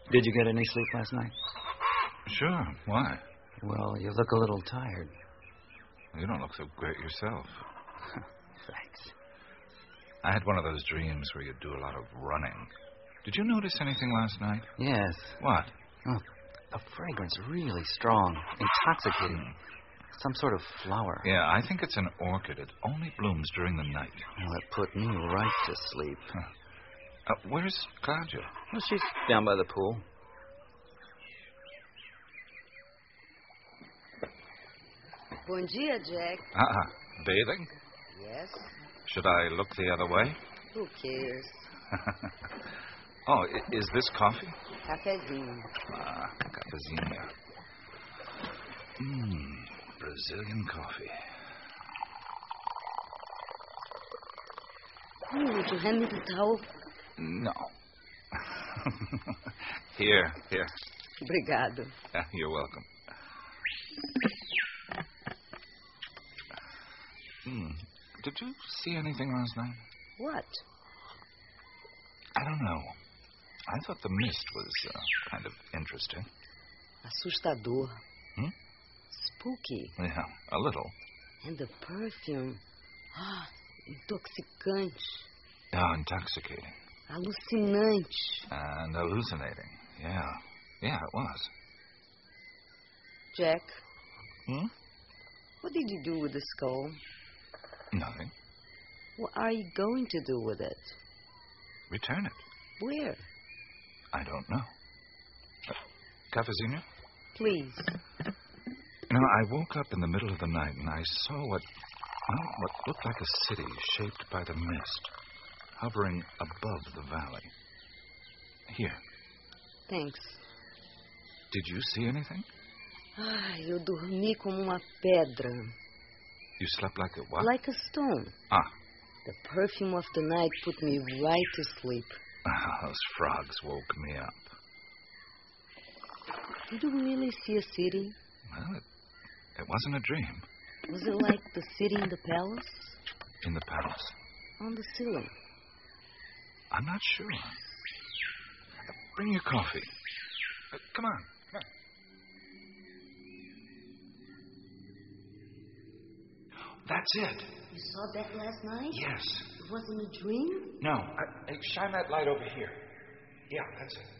Did you get any sleep last night? Sure. Why? Well, you look a little tired. You don't look so great yourself. Thanks. I had one of those dreams where you do a lot of running. Did you notice anything last night? Yes. What? Oh, the fragrance really strong. Intoxicating. Some sort of flower. Yeah, I think it's an orchid. It only blooms during the night. Well, it put me right to sleep. Where's Claudia? Well, she's down by the pool. Bom dia, Jack. Bathing? Yes. Should I look the other way? Who cares? Oh, is this coffee? Cafezinho. Cafezinho. Brazilian coffee. Would you hand me the towel? No. Here. Obrigado. You're welcome. Did you see anything last night? What? I don't know. I thought the mist was kind of interesting. Assustador. Hmm? Spooky. Yeah, a little. And the perfume. Intoxicante. Yeah, intoxicating. Alucinante. And hallucinating. Yeah, it was. Jack. What did you do with the skull? Nothing. What are you going to do with it? Return it. Where? I don't know. Cafezinho? Please. I woke up in the middle of the night and I saw what looked like a city shaped by the mist, hovering above the valley. Here. Thanks. Did you see anything? Eu dormi como uma pedra. You slept like a what? Like a stone. The perfume of the night put me right to sleep. Those frogs woke me up. Did you really see a city? Well, it wasn't a dream. Was it like the city in the palace? In the palace? On the ceiling. I'm not sure. Bring your coffee. Come on. That's it. You saw that last night? Yes. It wasn't a dream? No. Shine that light over here. Yeah, that's it.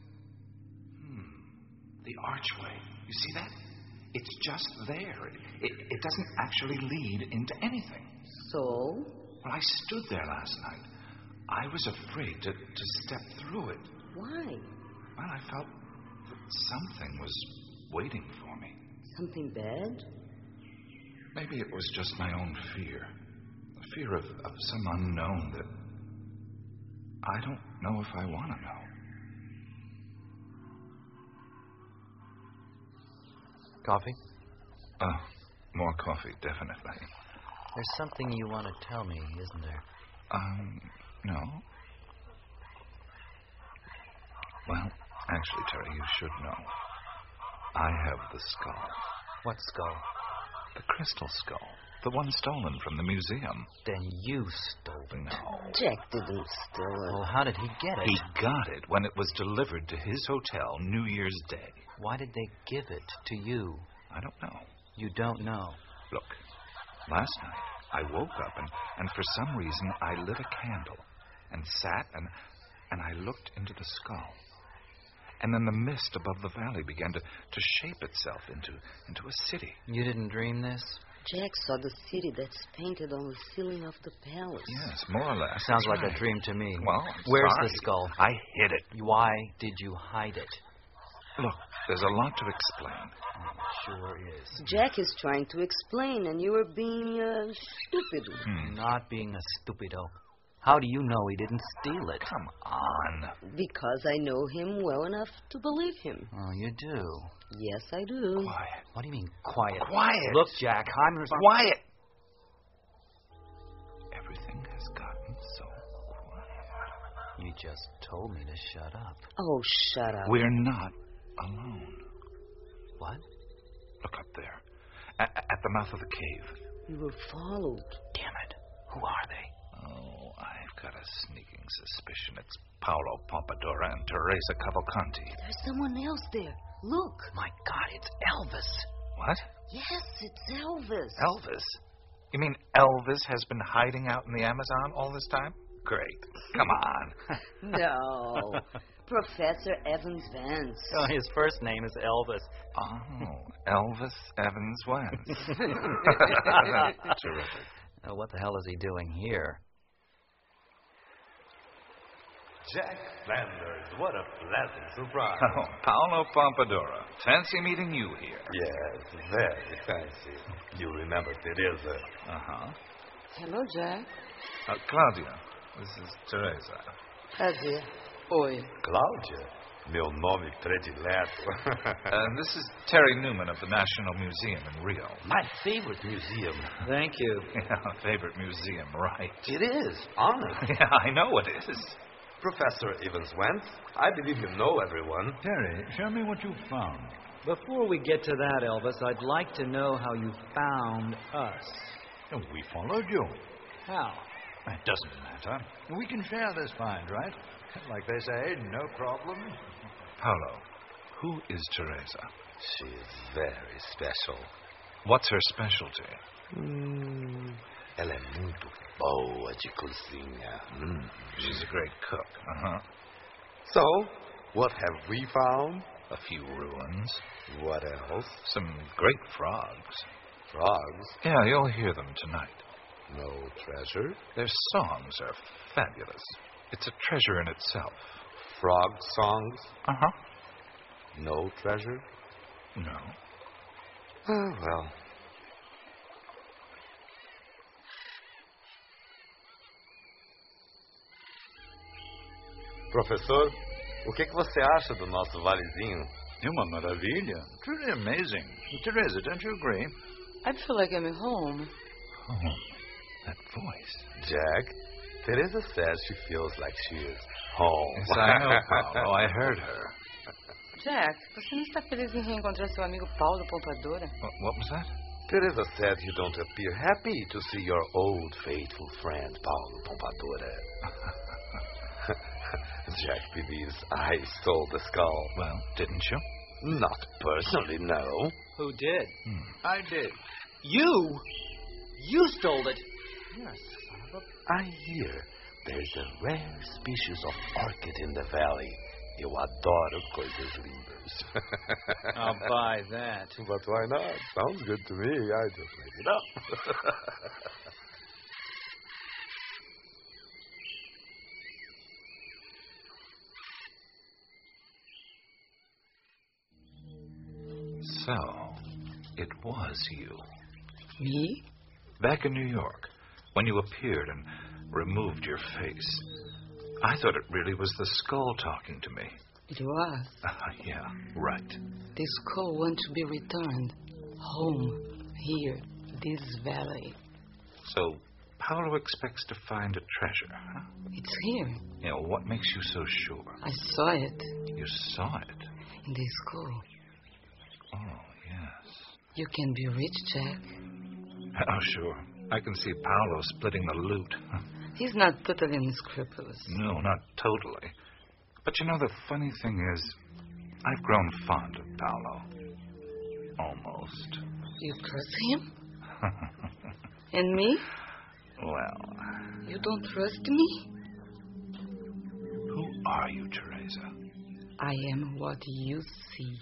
The archway. You see that? It's just there. It doesn't actually lead into anything. So? Well, I stood there last night. I was afraid to step through it. Why? Well, I felt that something was waiting for me. Something bad? Maybe it was just my own fear. A fear of some unknown that I don't know if I want to know. Coffee? More coffee, definitely. There's something you want to tell me, isn't there? No. Well, actually, Terry, you should know. I have the skull. What skull? The crystal skull. The one stolen from the museum. Then you stole it. No. Jack didn't steal it. Well, how did he get it? He got it when it was delivered to his hotel New Year's Day. Why did they give it to you? I don't know. You don't know? Look, last night I woke up and for some reason I lit a candle and sat and I looked into the skull. And then the mist above the valley began to shape itself into a city. You didn't dream this? Jack saw the city that's painted on the ceiling of the palace. Yes, more or less. Sounds like a dream to me. Well, where's sorry. the skull? I hid it. Why did you hide it? Look, there's a lot to explain. Sure is. Jack is trying to explain, and you are being stupid. Not being a stupido. How do you know he didn't steal it? Come on. Because I know him well enough to believe him. Oh, you do? Yes, I do. Quiet. What do you mean, quiet? Quiet. Look, Jack, I'm quiet. Everything has gotten so quiet. You just told me to shut up. Oh, shut up. We're not alone. What? Look up there. At the mouth of the cave. We were followed. Damn it. Who are they? Oh, I've got a a sneaking suspicion. It's Paolo Pompadora and Teresa Cavalcanti. There's someone else there. Look. My God, it's Elvis. What? Yes, it's Elvis. Elvis? You mean Elvis has been hiding out in the Amazon all this time? Great. Come on. No. Professor Evans Vance. Oh, his first name is Elvis. Oh, Elvis Evans Wentz. Terrific. What the hell is he doing here? Jack Flanders, what a pleasant surprise. Oh, Paolo Pompadora. Fancy meeting you here. Yes, very fancy. You remember Teresa. Uh-huh. Hello, Jack. Claudia, this is Teresa. Prazer. Oi. Cláudia, meu nome predileto. And this is Terry Newman of the National Museum in Rio. My favorite museum. Thank you. Yeah, favorite museum, right. It is, honest. Yeah, I know it is. Professor Evans Wentz, I believe you know everyone. Terry, show me what you found. Before we get to that, Elvis, I'd like to know how you found us. Oh, we followed you. How? It doesn't matter. We can share this find, right? Like they say, no problem. Paolo, who is Teresa? She is very special. What's her specialty? Ela é muito boa de cozinha. She's a great cook. Uh-huh. So, what have we found? A few ruins. What else? Some great frogs. Frogs? Yeah, you'll hear them tonight. No treasure? Their songs are fabulous. It's a treasure in itself. Frog songs? Uh-huh. No treasure? No. Oh, well. Professor, o que você acha do nosso valezinho? É uma maravilha. Truly amazing. Teresa, don't you agree? I feel like I'm at home. Oh, that voice. Jack, Teresa says she feels like she is home. Yes, I know, Paolo. I heard her. Jack, você não está feliz em reencontrar seu amigo Paulo Pompadora? What was that? Teresa said you don't appear happy to see your old faithful friend Paulo Pompadora. Jack believes I stole the skull. Well, didn't you? Not personally, no. Who did? I did. You? You stole it. Yes, I hear there's a rare species of orchid in the valley. Eu adoro coisas lindas. I'll buy that. But why not? Sounds good to me. I just made it up. So, it was you. Me? Back in New York, when you appeared and removed your face. I thought it really was the skull talking to me. It was. Yeah, right. This skull wants to be returned. Home. Here. This valley. So, Paolo expects to find a treasure, huh? It's here. Yeah, well, what makes you so sure? I saw it. You saw it? In this skull. Oh, yes. You can be rich, Jack. Oh, sure. I can see Paolo splitting the loot. He's not totally unscrupulous. No, not totally. But you know, the funny thing is, I've grown fond of Paolo. Almost. You trust him? And me? Well, You don't trust me? who are you, Teresa? I am what you see.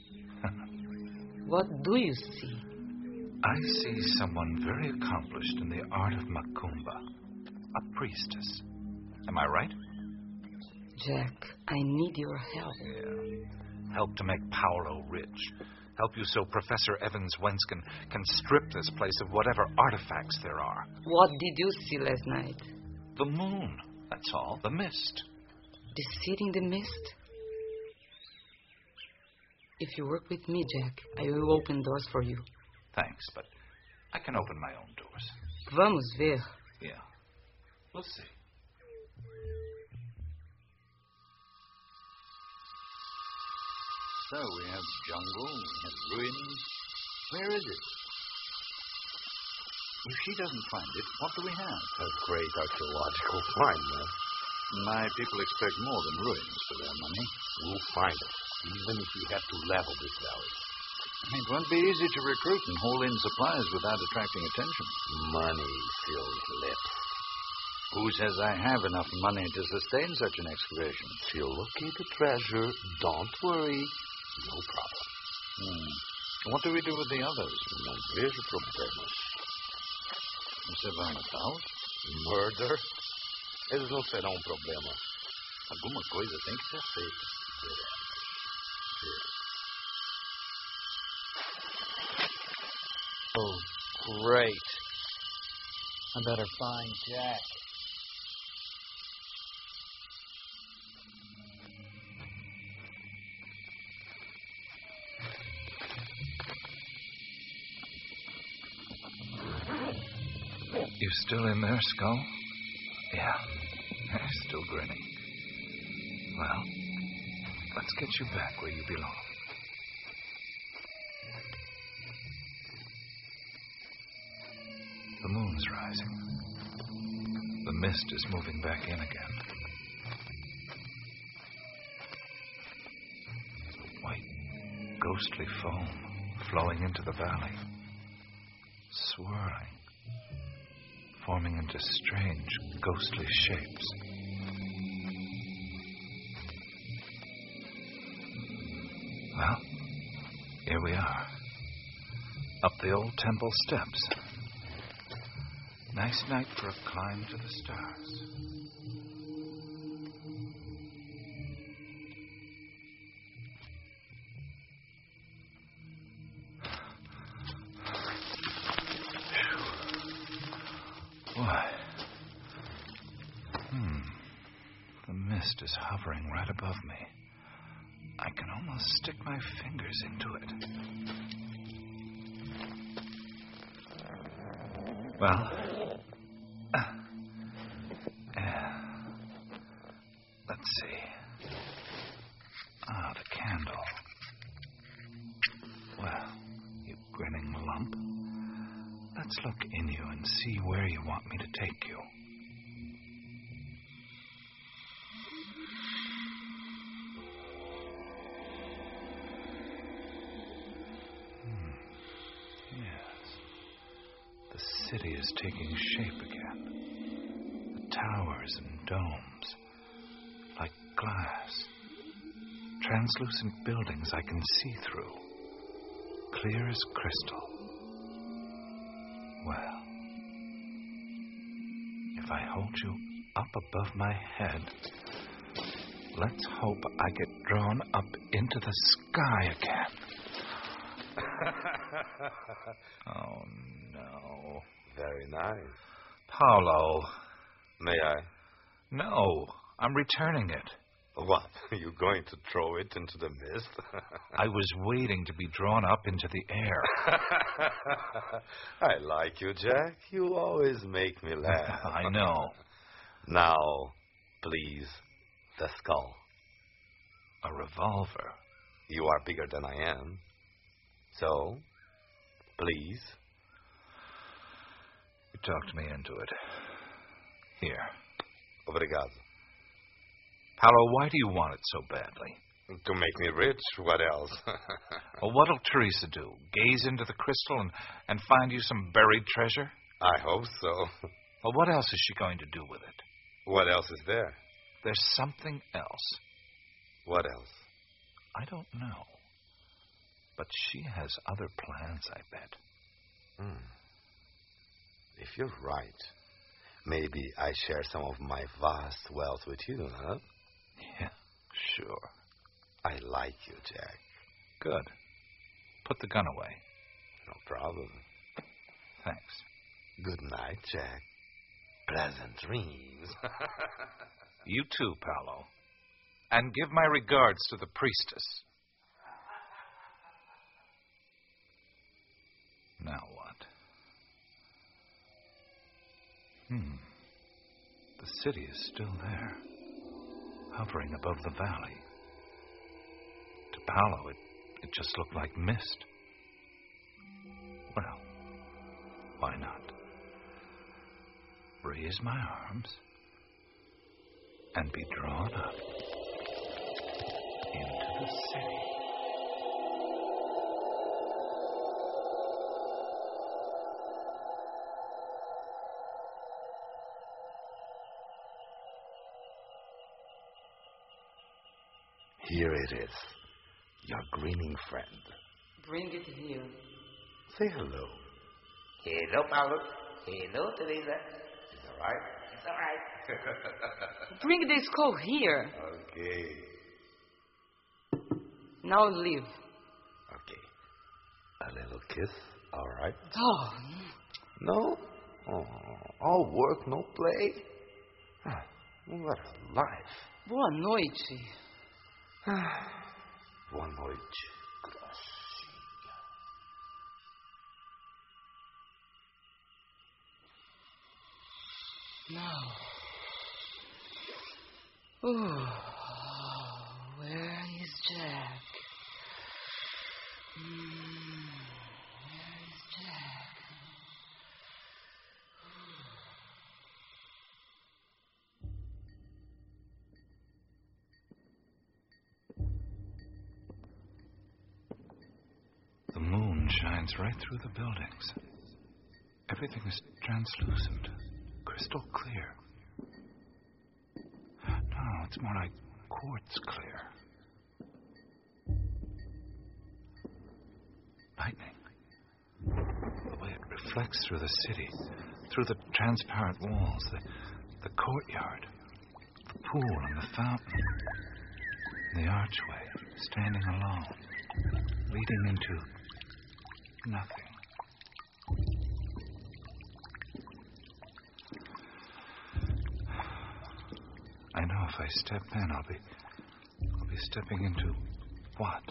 What do you see? I see someone very accomplished in the art of Macumba. A priestess. Am I right? Jack, I need your help. Yeah. Help to make Paolo rich. Help you so Professor Evans Wentz can strip this place of whatever artifacts there are. What did you see last night? The moon. That's all. The mist. The city in the mist? If you work with me, Jack, I will open doors for you. Thanks, but I can open my own doors. Vamos ver. Yeah. We'll see. So we have jungle, we have ruins. Where is it? If she doesn't find it, what do we have? A great archaeological find, man. My people expect more than ruins for their money. We'll find it, even if you have to level this valley. It won't be easy to recruit and haul in supplies without attracting attention. Money fills lips. Who says I have enough money to sustain such an excavation? If you locate the treasure, don't worry. No problem. What do we do with the others? Não vejo problema. Você vai matá-los? Murder? Eles não serão um problema. Alguma coisa tem que ser feita. Oh, great. I better find Jack. You still in there, Skull? Yeah, you're still grinning. Well, let's get you back where you belong. The moon's rising. The mist is moving back in again. The white, ghostly foam flowing into the valley, swirling, forming into strange, ghostly shapes. Well, here we are, up the old temple steps. Nice night for a climb to the stars. Why? The mist is hovering right above me. I can almost stick my fingers into it. Well, let's see. The candle. Well, you grinning lump. Let's look in you and see where you want me to take you. Yes. The city is taking shape again. The towers and domes, like glass. Translucent buildings I can see through. Clear as crystal. Well, if I hold you up above my head, let's hope I get drawn up into the sky again. Oh, no. Very nice. Paolo. May I? No, I'm returning it. What? Are you going to throw it into the mist? I was waiting to be drawn up into the air. I like you, Jack. You always make me laugh. I know. Now, please, the skull. A revolver. You are bigger than I am. So, please. You talked me into it. Here. Obrigado. Paolo, why do you want it so badly? To make me rich, what else? Well, what'll Teresa do? Gaze into the crystal and find you some buried treasure? I hope so. Well, what else is she going to do with it? What else is there? There's something else. What else? I don't know. But she has other plans, I bet. If you're right, maybe I share some of my vast wealth with you, huh? Yeah, sure. I like you, Jack. Good. Put the gun away. No problem. Thanks. Good night, Jack. Pleasant dreams. You too, Paolo. And give my regards to the priestess. Now what? The city is still there, hovering above the valley. To Paolo, it just looked like mist. Well, why not? raise my arms and be drawn up into the city. Here it is, your grinning friend. Bring it here. Say hello. Hello, Paulo. Hello, Teresa. It's all right. It's all right. Bring the skull here. Okay. Now leave. Okay. A little kiss, all right? Oh, No? Oh, all work, no play? Ah, what a life. boa noite. Boa noite. Now. Oh, where is Jack? Where is Jack? The moon shines right through the buildings. Everything is translucent, crystal clear. No, it's more like quartz clear. Lightning. The way it reflects through the city, through the transparent walls, the courtyard, the pool and the fountain, the archway, standing alone, leading into nothing. I know if I step in, I'll be stepping into what?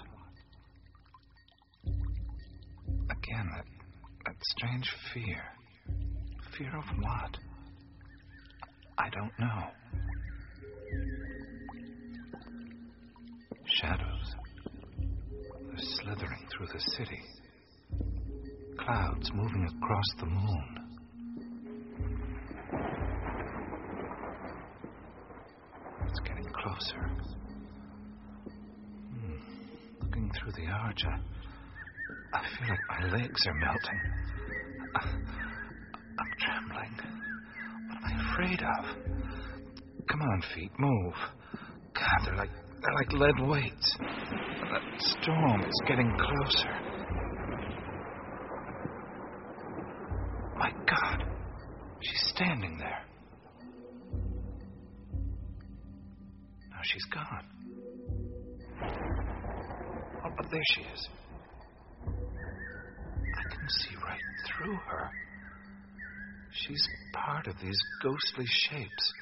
Again, that strange fear. Fear of what? I don't know. Shadows. They're slithering through the city. Clouds moving across the moon. It's getting closer. Looking through the arch, I feel like my legs are melting. I'm trembling. What am I afraid of? Come on, feet, move. God, they're like lead weights. That storm is getting closer. My God, she's standing there. Now she's gone. Oh, but there she is. I can see right through her. She's part of these ghostly shapes.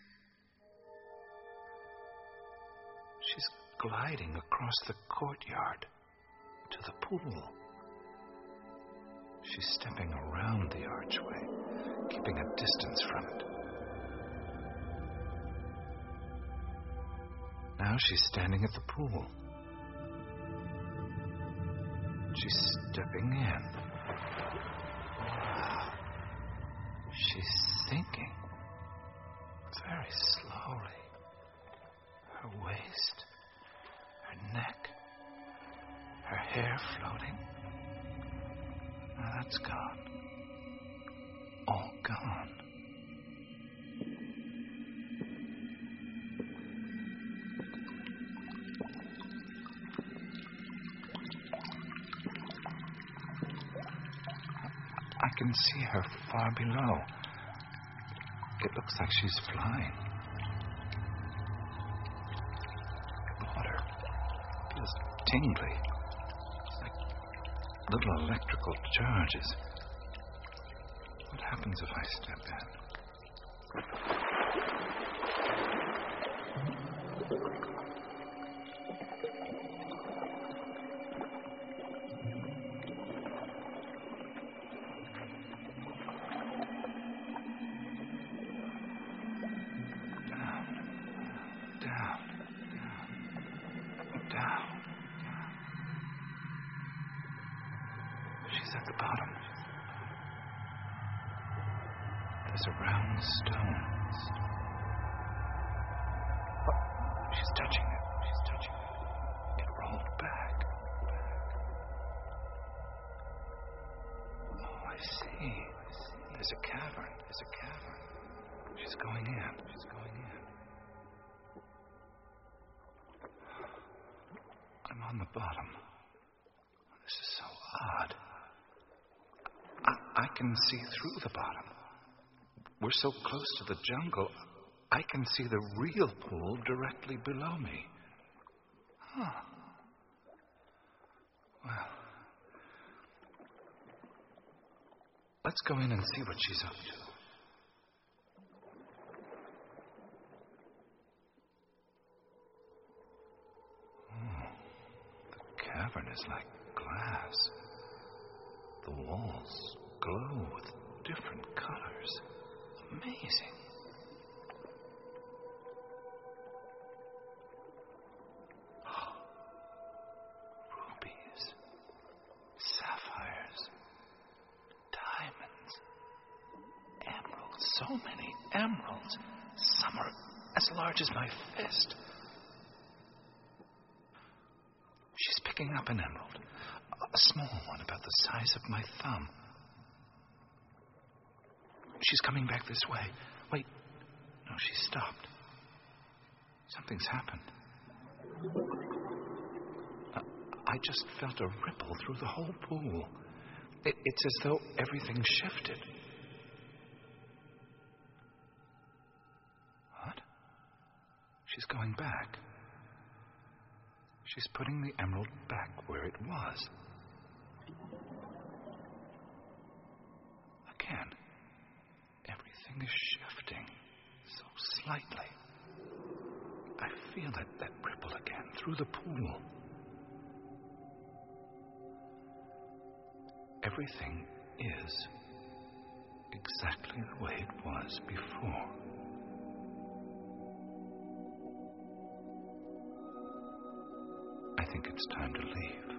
She's gliding across the courtyard to the pool. She's stepping around the archway, keeping a distance from it. Now she's standing at the pool. She's stepping in. Wow. She's sinking. Very slowly. Her waist, her neck, her hair floating. Now that's gone. All gone. I can see her far below. It looks like she's flying. The water feels tingly, like little electrical charges. What happens if I step in? Down. She's at the bottom. There's a round stone. Oh, she's touching it. She's touching it. It rolled back. Oh, I see. There's a cavern. There's a cavern. She's going in. She's going in. I'm on the bottom. This is so odd. I can see through the bottom. We're so close to the jungle, I can see the real pool directly below me. Huh. Well, let's go in and see what she's up to. The cavern is like glass. The walls glow with different colors. Amazing. Rubies, sapphires, diamonds, emeralds. So many emeralds. Some are as large as my fist. She's picking up an emerald. A small one about the size of my thumb. She's coming back this way. Wait. No, she stopped. Something's happened. I just felt a ripple through the whole pool. It's as though everything shifted. What? She's going back. She's putting the emerald back where it was. Again, everything is shifting so slightly. I feel that ripple again through the pool. Everything is exactly the way it was before. I think it's time to leave.